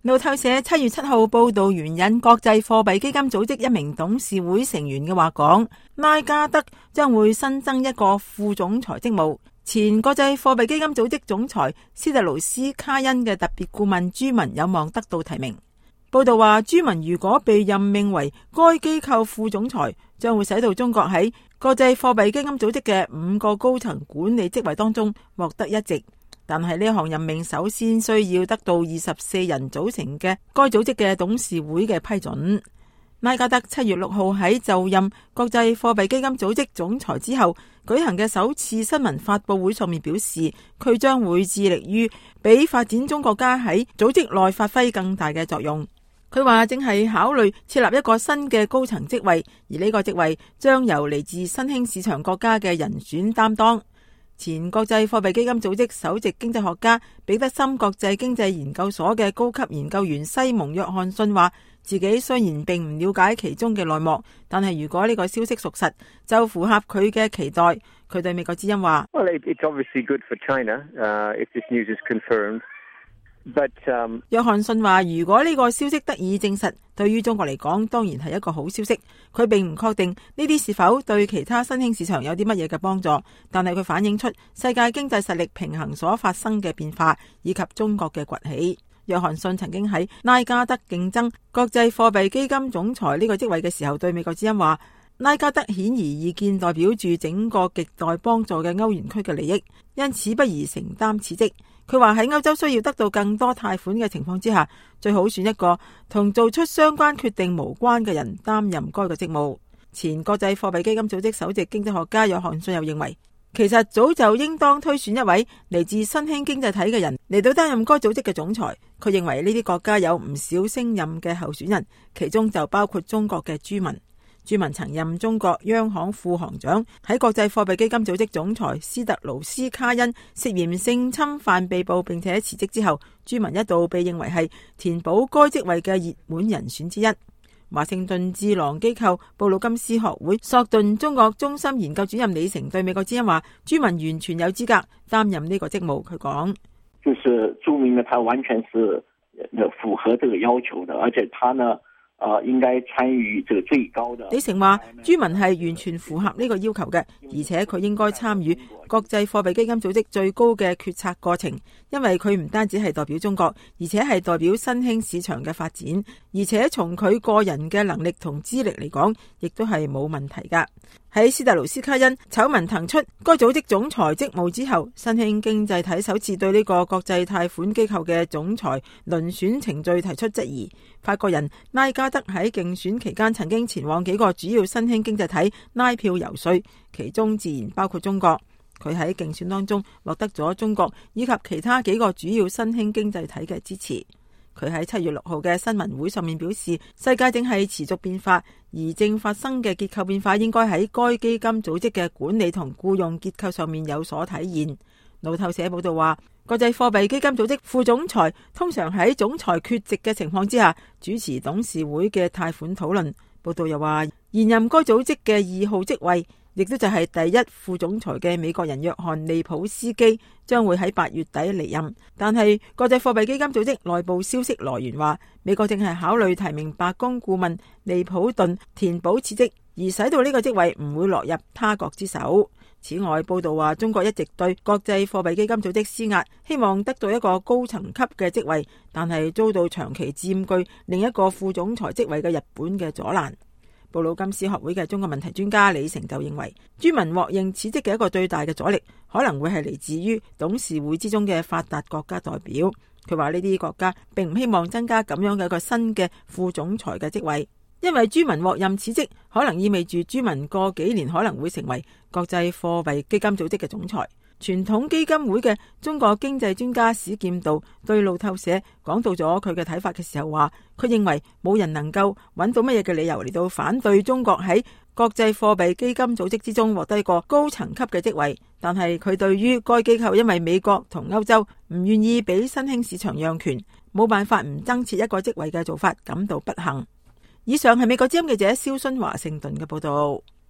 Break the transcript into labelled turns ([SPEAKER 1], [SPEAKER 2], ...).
[SPEAKER 1] 路透社7月7號報道援引國際貨幣基金組織一名董事會成員嘅話講，拉加德將會新增一個副總裁職務。前國際貨幣基金組織總裁斯特勞斯卡恩嘅特別顧問朱文有望得到提名。報道話，朱文如果被任命為該機構副總裁，將會使到中國喺國際貨幣基金組織嘅5個高層管理職位當中獲得一席。但係呢項任命首先需要得到24人組成嘅該組織嘅董事會嘅批准。拉加德7月6號喺就任國際貨幣基金組織總裁之後舉行嘅首次新聞發佈會上面表示，佢將會致力於俾發展中國家喺組織內發揮更大嘅作用。佢話正係考慮設立一個新嘅高層職位，而呢個職位將由嚟自新興市場國家嘅人選擔當。前國際貨幣基金組織首席經濟學家彼得森國際經濟研究所嘅高級研究員西蒙約翰遜話，自己雖然並唔了解其中嘅內幕，但係如果呢個消息屬實，就符合佢嘅期待。佢對美國之音話
[SPEAKER 2] ：Well, it's obviously good for China, if this news is confirmed. But,
[SPEAKER 1] 約翰遜話，如果呢個消息得以證實，對於中國嚟講當然係一個好消息。佢並唔確定呢啲是否對其他新興市場有啲乜嘢嘅幫助，但係佢反映出世界經濟實力平衡所發生嘅變化，以及中國嘅崛起。約翰遜曾經喺拉加德競爭國際貨幣基金總裁呢個職位嘅時候，對美國之音話，拉加德顯而易見代表住整個亟待幫助嘅歐元區嘅利益，因此不宜承擔此職。佢話喺歐洲需要得到更多貸款嘅情況之下，最好選一個同做出相關決定無關嘅人擔任該個職務。前國際貨幣基金組織首席經濟學家約翰遜又認為，其實早就應當推選一位嚟自新興經濟體嘅人嚟到擔任該組織嘅總裁。佢認為呢啲國家有唔少升任嘅候選人，其中就包括中國嘅朱文。朱文曾任中國央行副行長，喺國際貨幣基金組織總裁斯特勞斯卡恩涉嫌性侵犯被捕並且辭職之後，朱文一度被認為係填補該職位嘅熱門人選之一。華盛頓智囊機構布魯金斯學會索頓中國中心研究主任李成對美國之音話，朱文完全有資格擔任呢個職務。佢講，
[SPEAKER 3] 就是注明了他完全是符合這個要求的，而且他呢應該參與這個最高的。李成話，
[SPEAKER 1] 朱文係完全符合呢個要求嘅，而且佢應該參與國際貨幣基金組織最高嘅決策過程，因為佢唔單止係代表中國，而且係代表新興市場嘅發展，而且從佢個人嘅能力同資歷嚟講，亦都係冇問題噶。喺斯特勞斯卡恩醜聞騰出該組織總裁職務之後，新興經濟體首次對呢個國際貸款機構嘅總裁遴選程序提出質疑。法國人拉加德喺競選期間曾經前往幾個主要新興經濟體拉票游說，其中自然包括中國。佢喺競選當中獲得咗中國以及其他幾個主要新興經濟體嘅支持。佢喺7月6號嘅新聞會上面表示，世界正係持續變化，而正發生嘅結構變化應該喺該基金組織嘅管理同僱用結構上面有所體現。路透社報道話，國際貨幣基金組織副總裁通常喺總裁缺席嘅情況之下主持董事會嘅貸款討論。報道又話，現任該組織嘅2號職位，亦都就係第1副總裁嘅美國人約翰利普斯基將會喺8月底離任。但係國際貨幣基金組織內部消息來源話，美國正係考慮提名白宮顧問利普頓填補此職，而使到呢個職位唔會落入他國之手。此外，報道話中國一直對國際貨幣基金組織施壓，希望得到一個高層級嘅職位，但係遭到長期佔據另一個副總裁職位嘅日本嘅阻攔。布魯金斯學會嘅中國問題專家李成就認為，朱文獲認此職嘅一個最大嘅阻力，可能會係嚟自於董事會之中嘅發達國家代表。佢話呢啲國家並唔希望增加咁樣嘅一個新嘅副總裁嘅職位，因為朱文獲任此職，可能意味住朱文過幾年可能會成為國際貨幣基金組織嘅總裁。傳統基金會嘅中國經濟專家史劍道對路透社講到咗佢嘅睇法嘅時候話，佢認為冇人能夠揾到乜嘢嘅理由嚟到反對中國喺國際貨幣基金組織之中獲得一個高層級嘅職位，但係佢對於該機構因為美國同歐洲唔願意俾新興市場讓權，冇辦法唔增設一個職位嘅做法感到不幸。以上係美國之音記者蕭순華盛頓嘅報道。